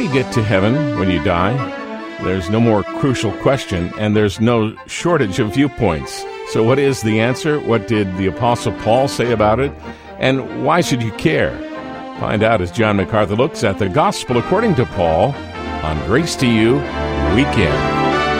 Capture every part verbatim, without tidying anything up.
you get to heaven when you die? There's no more crucial question, and there's no shortage of viewpoints. So what is the answer? What did the Apostle Paul say about it? And why should you care? Find out as John MacArthur looks at the Gospel according to Paul on Grace to You Weekend.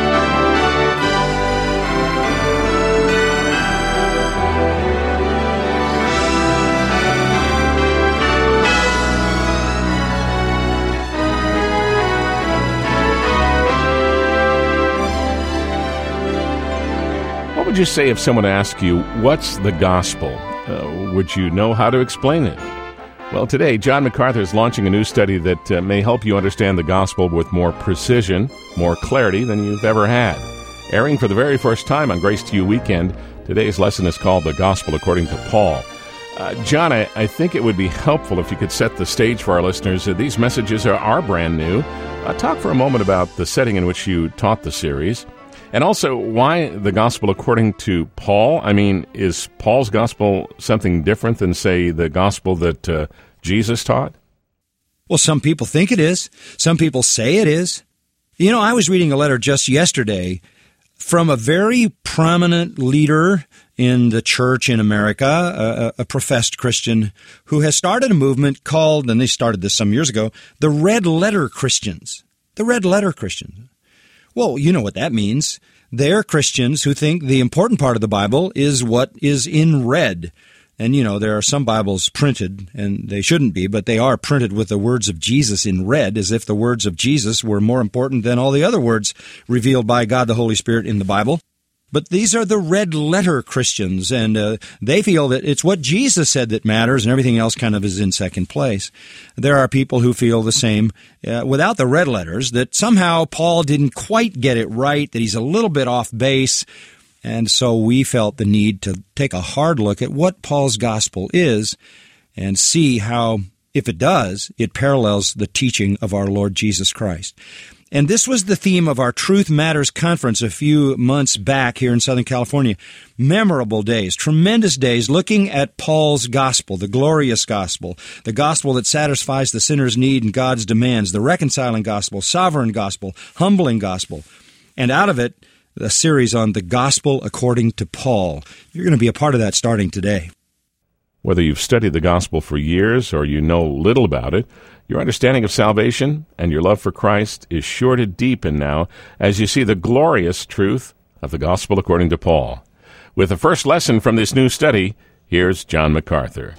What would you say if someone asked you, what's the gospel? Uh, would you know how to explain it? Well, today, John MacArthur is launching a new study that uh, may help you understand the gospel with more precision, more clarity than you've ever had. Airing for the very first time on Grace to You Weekend, today's lesson is called The Gospel According to Paul. Uh, John, I, I think it would be helpful if you could set the stage for our listeners. Uh, these messages are, are brand new. Uh, talk for a moment about the setting in which you taught the series. And also, why the gospel according to Paul? I mean, is Paul's gospel something different than, say, the gospel that uh, Jesus taught? Well, some people think it is. Some people say it is. You know, I was reading a letter just yesterday from a very prominent leader in the church in America, a, a professed Christian, who has started a movement called, and they started this some years ago, the Red Letter Christians. The Red Letter Christians. Well, you know what that means. They're Christians who think the important part of the Bible is what is in red. And, you know, there are some Bibles printed, and they shouldn't be, but they are printed with the words of Jesus in red, as if the words of Jesus were more important than all the other words revealed by God the Holy Spirit in the Bible. But these are the red letter Christians, and uh, they feel that it's what Jesus said that matters, and everything else kind of is in second place. There are people who feel the same uh, without the red letters, that somehow Paul didn't quite get it right, that he's a little bit off base, and so we felt the need to take a hard look at what Paul's gospel is and see how, if it does, it parallels the teaching of our Lord Jesus Christ. And this was the theme of our Truth Matters conference a few months back here in Southern California. Memorable days, tremendous days, looking at Paul's gospel, the glorious gospel, the gospel that satisfies the sinner's need and God's demands, the reconciling gospel, sovereign gospel, humbling gospel. And out of it, a series on the gospel according to Paul. You're going to be a part of that starting today. Whether you've studied the gospel for years or you know little about it, your understanding of salvation and your love for Christ is sure to deepen now as you see the glorious truth of the gospel according to Paul. With the first lesson from this new study, here's John MacArthur.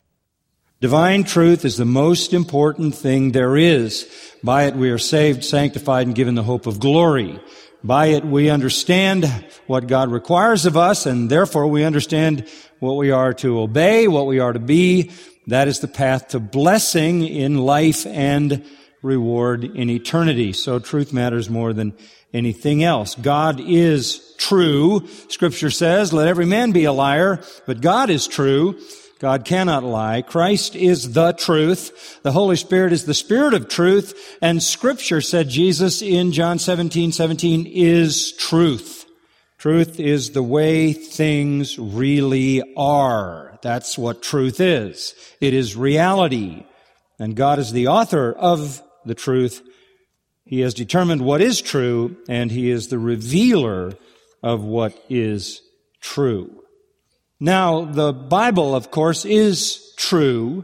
Divine truth is the most important thing there is. By it we are saved, sanctified, and given the hope of glory. By it we understand what God requires of us, and therefore we understand what we are to obey, what we are to be. That is the path to blessing in life and reward in eternity. So truth matters more than anything else. God is true. Scripture says, let every man be a liar, but God is true. God cannot lie. Christ is the truth. The Holy Spirit is the Spirit of truth. And Scripture, said Jesus in John seventeen seventeen, is truth. Truth is the way things really are. That's what truth is. It is reality. And God is the author of the truth. He has determined what is true, and He is the revealer of what is true. Now, the Bible, of course, is true.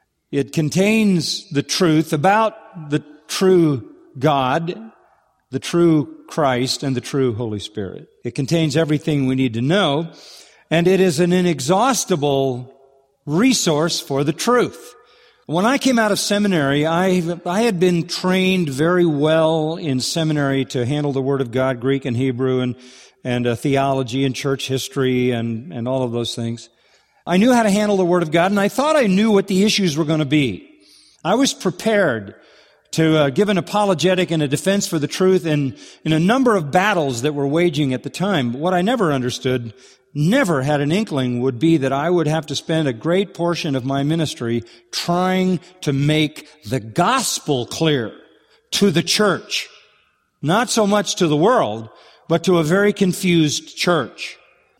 It contains the truth about the true God, the true Christ, and the true Holy Spirit. It contains everything we need to know, and it is an inexhaustible resource for the truth. When I came out of seminary, I, I had been trained very well in seminary to handle the Word of God, Greek and Hebrew, and and uh, theology and church history and, and all of those things. I knew how to handle the Word of God, and I thought I knew what the issues were going to be. I was prepared to uh, give an apologetic and a defense for the truth in, in a number of battles that were waging at the time. But what I never understood, never had an inkling, would be that I would have to spend a great portion of my ministry trying to make the gospel clear to the church. Not so much to the world, but to a very confused church.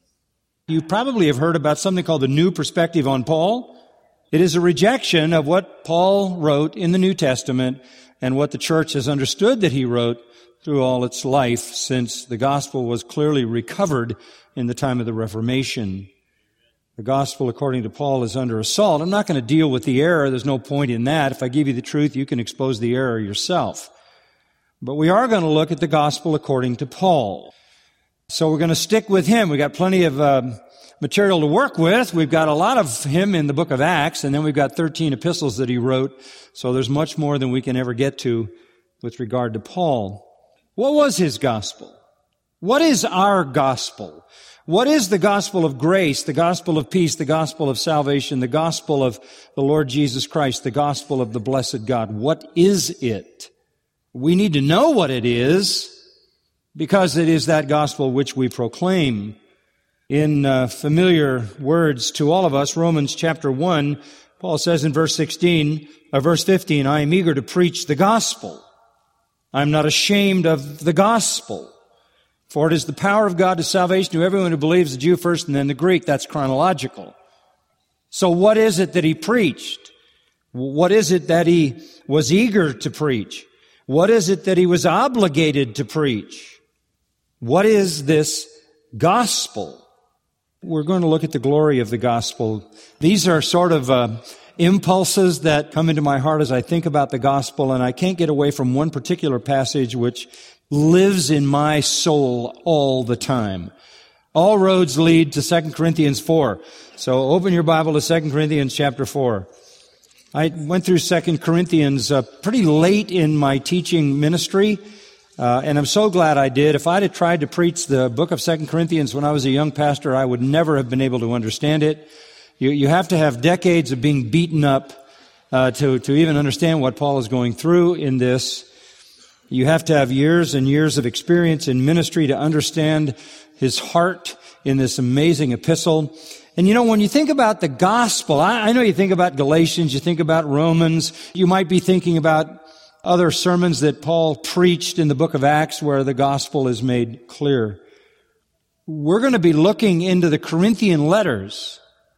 You probably have heard about something called the New Perspective on Paul. It is a rejection of what Paul wrote in the New Testament and what the church has understood that he wrote through all its life, since the gospel was clearly recovered in the time of the Reformation. The gospel, according to Paul, is under assault. I'm not going to deal with the error. There's no point in that. If I give you the truth, you can expose the error yourself. But we are going to look at the gospel according to Paul. So we're going to stick with him. We've got plenty of uh, material to work with. We've got a lot of him in the book of Acts, and then we've got thirteen epistles that he wrote. So there's much more than we can ever get to with regard to Paul. What was his gospel? What is our gospel? What is the gospel of grace, the gospel of peace, the gospel of salvation, the gospel of the Lord Jesus Christ, the gospel of the blessed God? What is it? We need to know what it is, because it is that gospel which we proclaim. In uh, familiar words to all of us, Romans chapter one, Paul says in verse sixteen, or verse fifteen, I am eager to preach the gospel. I'm not ashamed of the gospel. For it is the power of God to salvation to everyone who believes, the Jew first and then the Greek. That's chronological. So what is it that he preached? What is it that he was eager to preach? What is it that he was obligated to preach? What is this gospel? We're going to look at the glory of the gospel. These are sort of uh, impulses that come into my heart as I think about the gospel, and I can't get away from one particular passage which lives in my soul all the time. All roads lead to Second Corinthians four. So open your Bible to Second Corinthians chapter four. I went through Second Corinthians uh, pretty late in my teaching ministry, uh, and I'm so glad I did. If I'd have tried to preach the book of Second Corinthians when I was a young pastor, I would never have been able to understand it. You, you have to have decades of being beaten up uh, to, to even understand what Paul is going through in this. You have to have years and years of experience in ministry to understand his heart in this amazing epistle. And you know, when you think about the gospel, I, I know you think about Galatians, you think about Romans, you might be thinking about other sermons that Paul preached in the book of Acts where the gospel is made clear. We're going to be looking into the Corinthian letters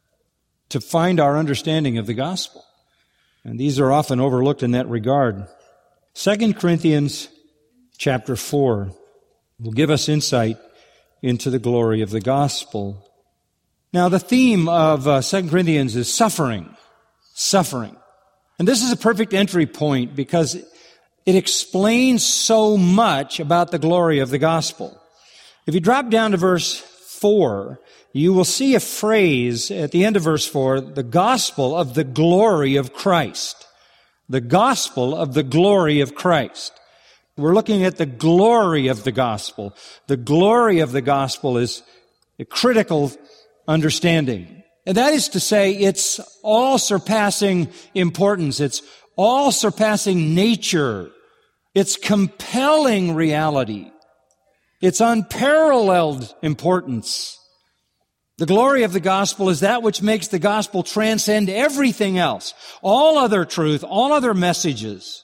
to find our understanding of the gospel. And these are often overlooked in that regard. Second Corinthians chapter four will give us insight into the glory of the gospel. Now, the theme of uh, Second Corinthians is suffering. Suffering. And this is a perfect entry point because it explains so much about the glory of the gospel. If you drop down to verse four, you will see a phrase at the end of verse four, the gospel of the glory of Christ. The gospel of the glory of Christ. We're looking at the glory of the gospel. The glory of the gospel is a critical understanding. And that is to say, it's all-surpassing importance. It's all-surpassing nature. It's compelling reality. It's unparalleled importance. The glory of the gospel is that which makes the gospel transcend everything else, all other truth, all other messages.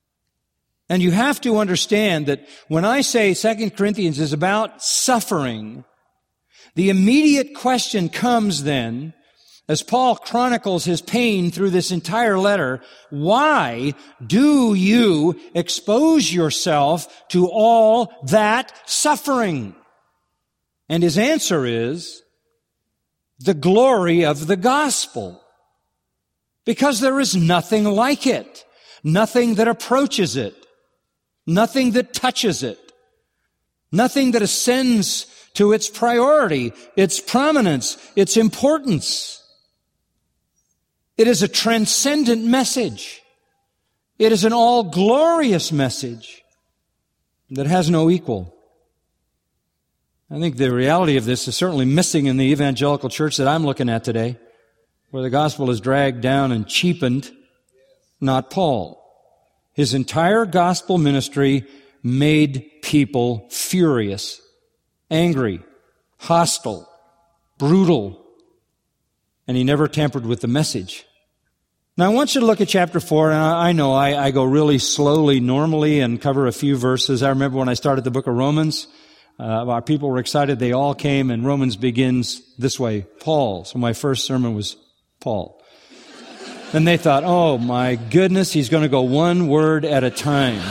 And you have to understand that when I say Second Corinthians is about suffering, the immediate question comes then, as Paul chronicles his pain through this entire letter, why do you expose yourself to all that suffering? And his answer is, the glory of the gospel. Because there is nothing like it. Nothing that approaches it. Nothing that touches it. Nothing that ascends to its priority, its prominence, its importance. It is a transcendent message. It is an all-glorious message that has no equal. I think the reality of this is certainly missing in the evangelical church that I'm looking at today, where the gospel is dragged down and cheapened, not Paul. His entire gospel ministry made people furious, angry, hostile, brutal, and he never tampered with the message. Now, I want you to look at chapter four, and I know I, I go really slowly normally and cover a few verses. I remember when I started the book of Romans, Uh, our people were excited. They all came, and Romans begins this way, Paul. So my first sermon was Paul. And they thought, oh my goodness, he's going to go one word at a time.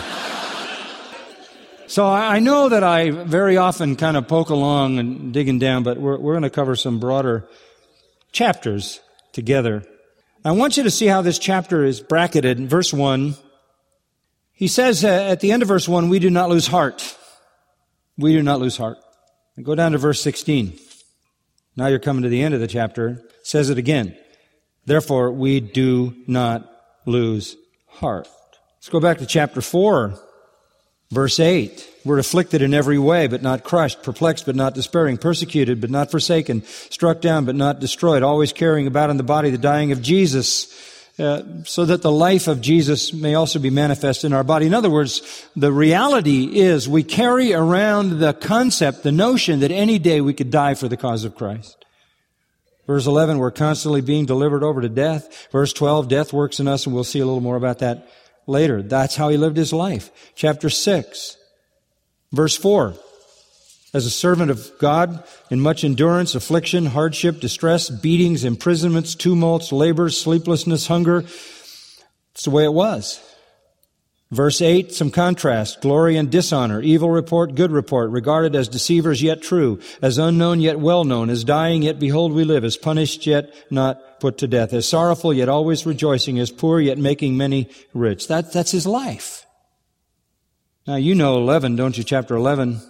So I know that I very often kind of poke along and digging down, but we're, we're going to cover some broader chapters together. I want you to see how this chapter is bracketed. In verse one, he says uh, at the end of verse one, we do not lose heart. We do not lose heart. And go down to verse sixteen. Now you're coming to the end of the chapter. It says it again. Therefore, we do not lose heart. Let's go back to chapter four. Verse eight, we're afflicted in every way, but not crushed, perplexed, but not despairing, persecuted, but not forsaken, struck down, but not destroyed, always carrying about in the body the dying of Jesus, uh, so that the life of Jesus may also be manifest in our body. In other words, the reality is we carry around the concept, the notion that any day we could die for the cause of Christ. Verse eleven, we're constantly being delivered over to death. Verse twelve, death works in us, and we'll see a little more about that later. That's how he lived his life. Chapter six, verse four. As a servant of God, in much endurance, affliction, hardship, distress, beatings, imprisonments, tumults, labors, sleeplessness, hunger. It's the way it was. Verse eight, some contrast. Glory and dishonor, evil report, good report, regarded as deceivers yet true, as unknown yet well known, as dying yet behold we live, as punished yet not put to death, as sorrowful yet always rejoicing, as poor yet making many rich. That, that's his life. Now you know eleven, don't you? Chapter eleven.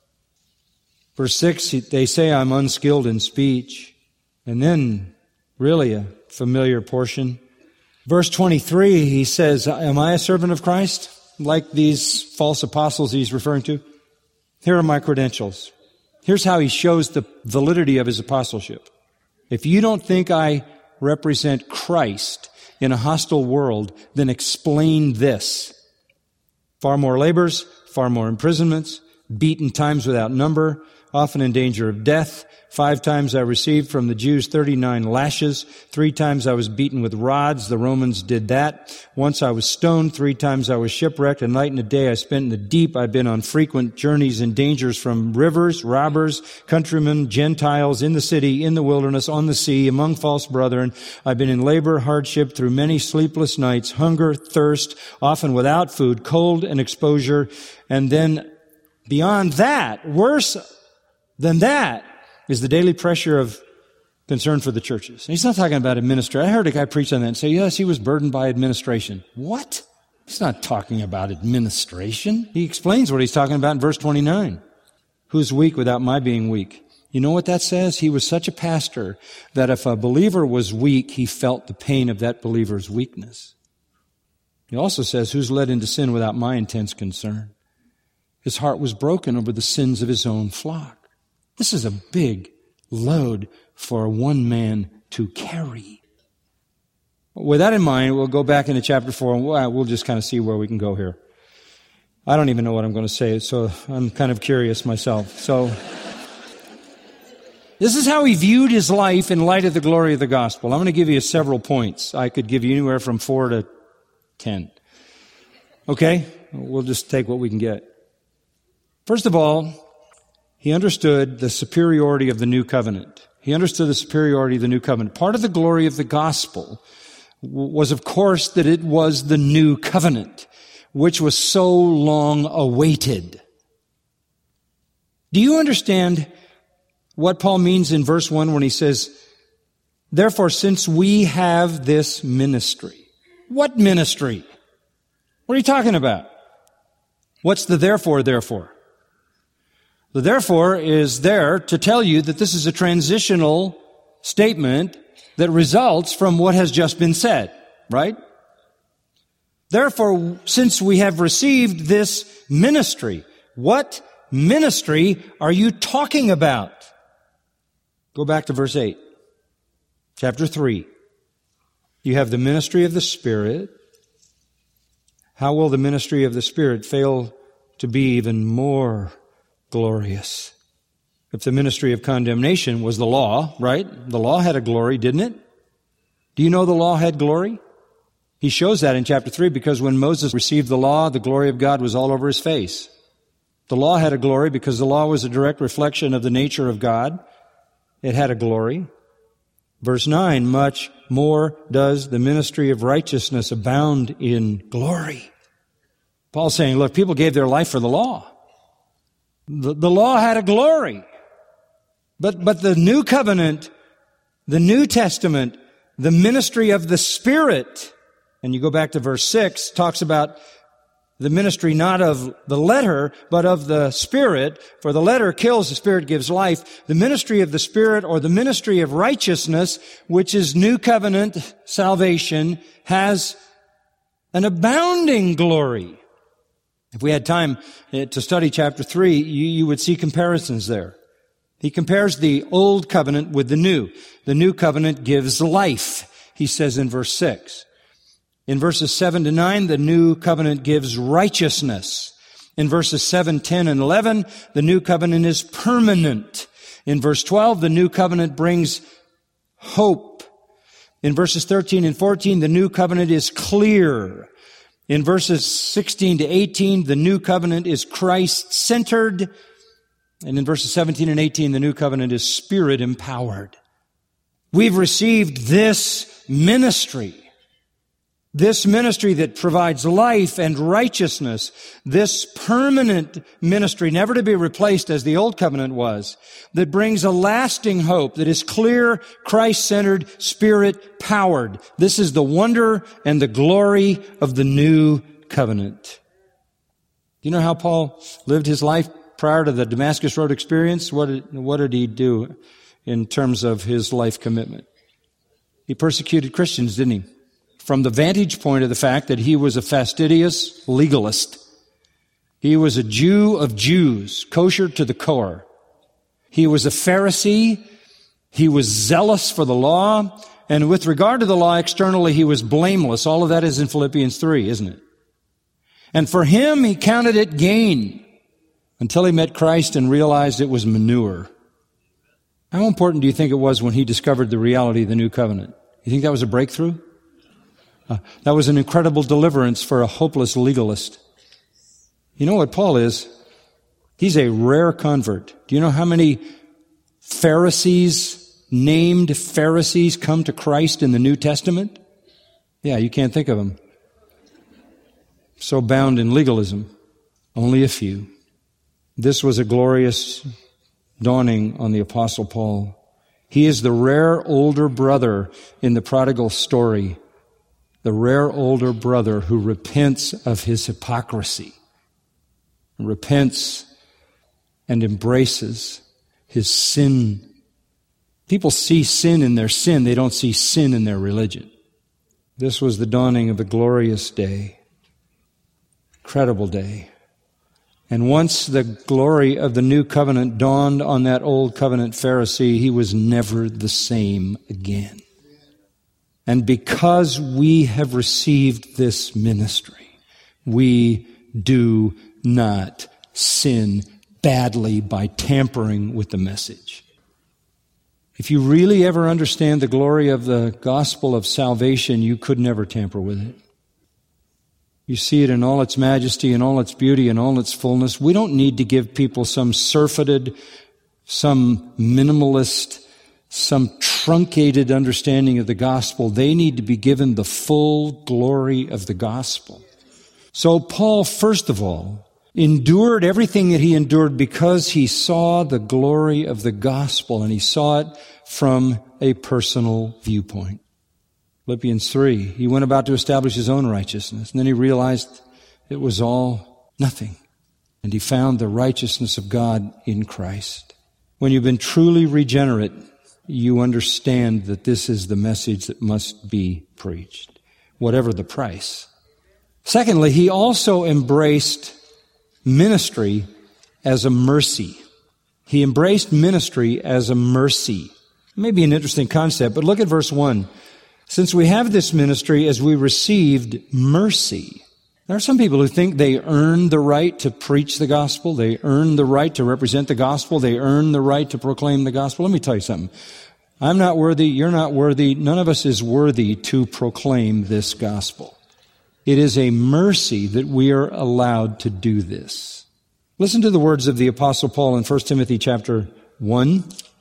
Verse six, they say I'm unskilled in speech. And then, really a familiar portion. Verse twenty-three, he says, am I a servant of Christ? Like these false apostles he's referring to. Here are my credentials. Here's how he shows the validity of his apostleship. If you don't think I represent Christ in a hostile world, then explain this. Far more labors, far more imprisonments, beaten times without number, often in danger of death. Five times I received from the Jews thirty-nine lashes. Three times I was beaten with rods. The Romans did that. Once I was stoned. Three times I was shipwrecked. A night and a day I spent in the deep. I've been on frequent journeys and dangers from rivers, robbers, countrymen, Gentiles, in the city, in the wilderness, on the sea, among false brethren. I've been in labor, hardship, through many sleepless nights, hunger, thirst, often without food, cold and exposure. And then beyond that, worse than that, is the daily pressure of concern for the churches. And he's not talking about administration. I heard a guy preach on that and say, yes, he was burdened by administration. What? He's not talking about administration. He explains what he's talking about in verse twenty-nine. Who's weak without my being weak? You know what that says? He was such a pastor that if a believer was weak, he felt the pain of that believer's weakness. He also says, who's led into sin without my intense concern? His heart was broken over the sins of his own flock. This is a big load for one man to carry. With that in mind, we'll go back into chapter four, and we'll just kind of see where we can go here. I don't even know what I'm going to say, so I'm kind of curious myself. So, this is how he viewed his life in light of the glory of the gospel. I'm going to give you several points. I could give you anywhere from four to ten. Okay? We'll just take what we can get. First of all, he understood the superiority of the new covenant. He understood the superiority of the new covenant. Part of the glory of the gospel was, of course, that it was the new covenant, which was so long awaited. Do you understand what Paul means in verse one when he says, therefore, since we have this ministry? What ministry? What are you talking about? What's the therefore, therefore? The therefore is there to tell you that this is a transitional statement that results from what has just been said, right? Therefore, since we have received this ministry, what ministry are you talking about? Go back to verse eight, chapter three. You have the ministry of the Spirit. How will the ministry of the Spirit fail to be even more glorious? If the ministry of condemnation was the law, right? The law had a glory, didn't it? Do you know the law had glory? He shows that in chapter three because when Moses received the law, the glory of God was all over his face. The law had a glory because the law was a direct reflection of the nature of God. It had a glory. Verse nine, much more does the ministry of righteousness abound in glory. Paul's saying, look, people gave their life for the law. The, the law had a glory. But, but the new covenant, the New Testament, the ministry of the Spirit, and you go back to verse six, talks about the ministry not of the letter, but of the Spirit. For the letter kills, the Spirit gives life. The ministry of the Spirit, or the ministry of righteousness, which is new covenant salvation, has an abounding glory. If we had time to study chapter three, you, you would see comparisons there. He compares the old covenant with the new. The new covenant gives life, he says in verse six. In verses seven to nine, the new covenant gives righteousness. In verses seven, ten, and eleven, the new covenant is permanent. In verse twelve, the new covenant brings hope. In verses thirteen and fourteen, the new covenant is clear. In verses sixteen to eighteen, the new covenant is Christ-centered. And in verses seventeen and eighteen, the new covenant is Spirit-empowered. We've received this ministry. This ministry that provides life and righteousness, this permanent ministry, never to be replaced as the old covenant was, that brings a lasting hope, that is clear, Christ-centered, Spirit-powered. This is the wonder and the glory of the new covenant. Do you know how Paul lived his life prior to the Damascus Road experience? What did, what did he do in terms of his life commitment? He persecuted Christians, didn't he? From the vantage point of the fact that he was a fastidious legalist. He was a Jew of Jews, kosher to the core. He was a Pharisee. He was zealous for the law. And with regard to the law externally, he was blameless. All of that is in Philippians three, isn't it? And for him, he counted it gain until he met Christ and realized it was manure. How important do you think it was when he discovered the reality of the new covenant? You think that was a breakthrough? Uh, that was an incredible deliverance for a hopeless legalist. You know what Paul is? He's a rare convert. Do you know how many Pharisees, named Pharisees, come to Christ in the New Testament? Yeah, you can't think of them. So bound in legalism. Only a few. This was a glorious dawning on the Apostle Paul. He is the rare older brother in the prodigal story. The rare older brother who repents of his hypocrisy, repents and embraces his sin. People see sin in their sin. They don't see sin in their religion. This was the dawning of a glorious day, incredible day. And once the glory of the new covenant dawned on that old covenant Pharisee, he was never the same again. And because we have received this ministry, we do not sin badly by tampering with the message. If you really ever understand the glory of the gospel of salvation, you could never tamper with it. You see it in all its majesty, in all its beauty, in all its fullness. We don't need to give people some surfeited, some minimalist, some truncated understanding of the gospel. They need to be given the full glory of the gospel. So Paul, first of all, endured everything that he endured because he saw the glory of the gospel, and he saw it from a personal viewpoint. Philippians three, he went about to establish his own righteousness, and then he realized it was all nothing, and he found the righteousness of God in Christ. When you've been truly regenerate, you understand that this is the message that must be preached, whatever the price. Secondly, he also embraced ministry as a mercy. He embraced ministry as a mercy. It may be an interesting concept, but look at verse one. Since we have this ministry as we received mercy. There are some people who think they earn the right to preach the gospel. They earn the right to represent the gospel. They earn the right to proclaim the gospel. Let me tell you something. I'm not worthy. You're not worthy. None of us is worthy to proclaim this gospel. It is a mercy that we are allowed to do this. Listen to the words of the Apostle Paul in First Timothy chapter one.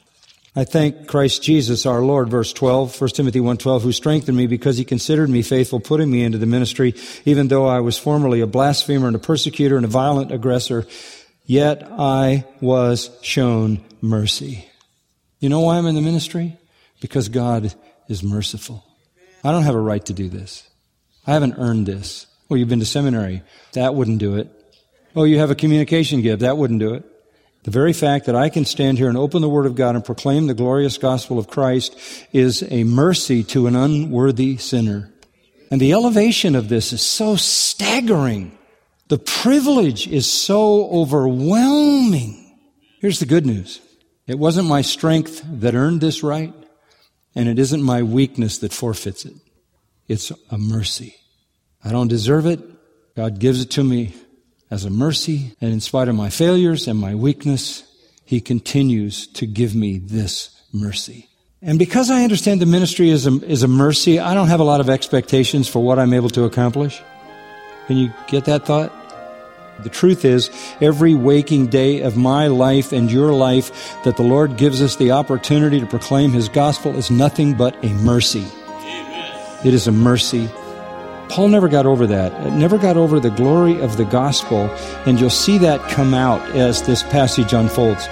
I thank Christ Jesus our Lord, verse twelve, First Timothy one twelve, who strengthened me because he considered me faithful, putting me into the ministry, even though I was formerly a blasphemer and a persecutor and a violent aggressor, yet I was shown mercy. You know why I'm in the ministry? Because God is merciful. I don't have a right to do this. I haven't earned this. Oh, you've been to seminary. That wouldn't do it. Oh, you have a communication gift. That wouldn't do it. The very fact that I can stand here and open the Word of God and proclaim the glorious gospel of Christ is a mercy to an unworthy sinner. And the elevation of this is so staggering. The privilege is so overwhelming. Here's the good news. It wasn't my strength that earned this right, and it isn't my weakness that forfeits it. It's a mercy. I don't deserve it. God gives it to me as a mercy, and in spite of my failures and my weakness, He continues to give me this mercy. And because I understand the ministry is a, is a mercy, I don't have a lot of expectations for what I'm able to accomplish. Can you get that thought? The truth is, every waking day of my life and your life that the Lord gives us the opportunity to proclaim His gospel is nothing but a mercy. Amen. It is a mercy. Paul never got over that, never got over the glory of the gospel, and you'll see that come out as this passage unfolds.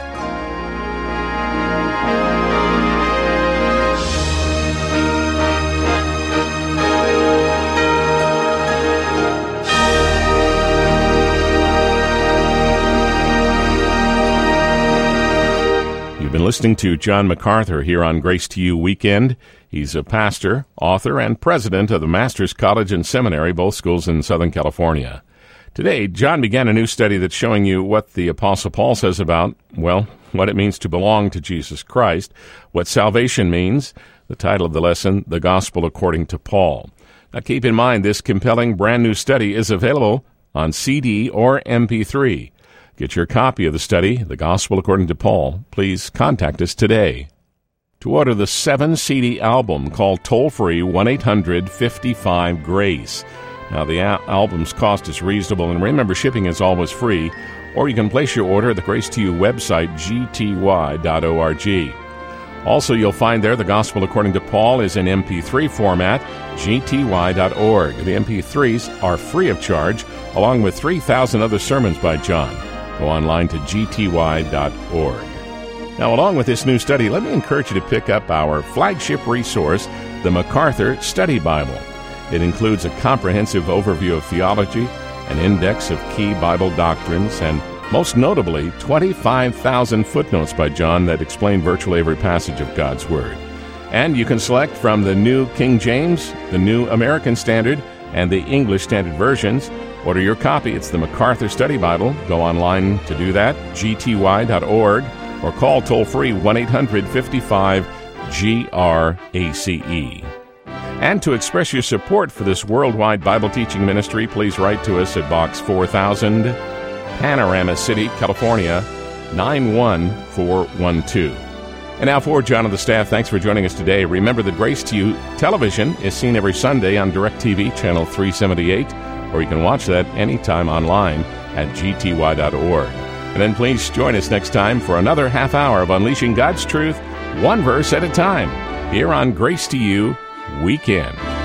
You've been listening to John MacArthur here on Grace to You Weekend. He's a pastor, author, and president of the Master's College and Seminary, both schools in Southern California. Today, John began a new study that's showing you what the Apostle Paul says about, well, what it means to belong to Jesus Christ, what salvation means, the title of the lesson, The Gospel According to Paul. Now, keep in mind, this compelling brand new study is available on C D or M P three. Get your copy of the study, The Gospel According to Paul. Please contact us today. To order the seven C D album, call toll-free one eight hundred fifty-five GRACE. Now, the a- album's cost is reasonable, and remember, shipping is always free. Or you can place your order at the Grace to You website, g t y dot org. Also, you'll find there The Gospel According to Paul is in M P three format, g t y dot org. The M P threes are free of charge, along with three thousand other sermons by John. Go online to g t y dot org. Now, along with this new study, let me encourage you to pick up our flagship resource, the MacArthur Study Bible. It includes a comprehensive overview of theology, an index of key Bible doctrines, and most notably, twenty-five thousand footnotes by John that explain virtually every passage of God's Word. And you can select from the New King James, the New American Standard, and the English Standard Versions. Order your copy. It's the MacArthur Study Bible. Go online to do that, g t y dot org. Or call toll-free one eight hundred fifty-five G R A C E. And to express your support for this worldwide Bible teaching ministry, please write to us at Box four thousand, Panorama City, California, nine one four one two. And now for John and the staff, thanks for joining us today. Remember that Grace to You television is seen every Sunday on DirecTV, channel three seventy-eight, or you can watch that anytime online at g t y dot org. And then please join us next time for another half hour of Unleashing God's Truth, one verse at a time, here on Grace to You Weekend.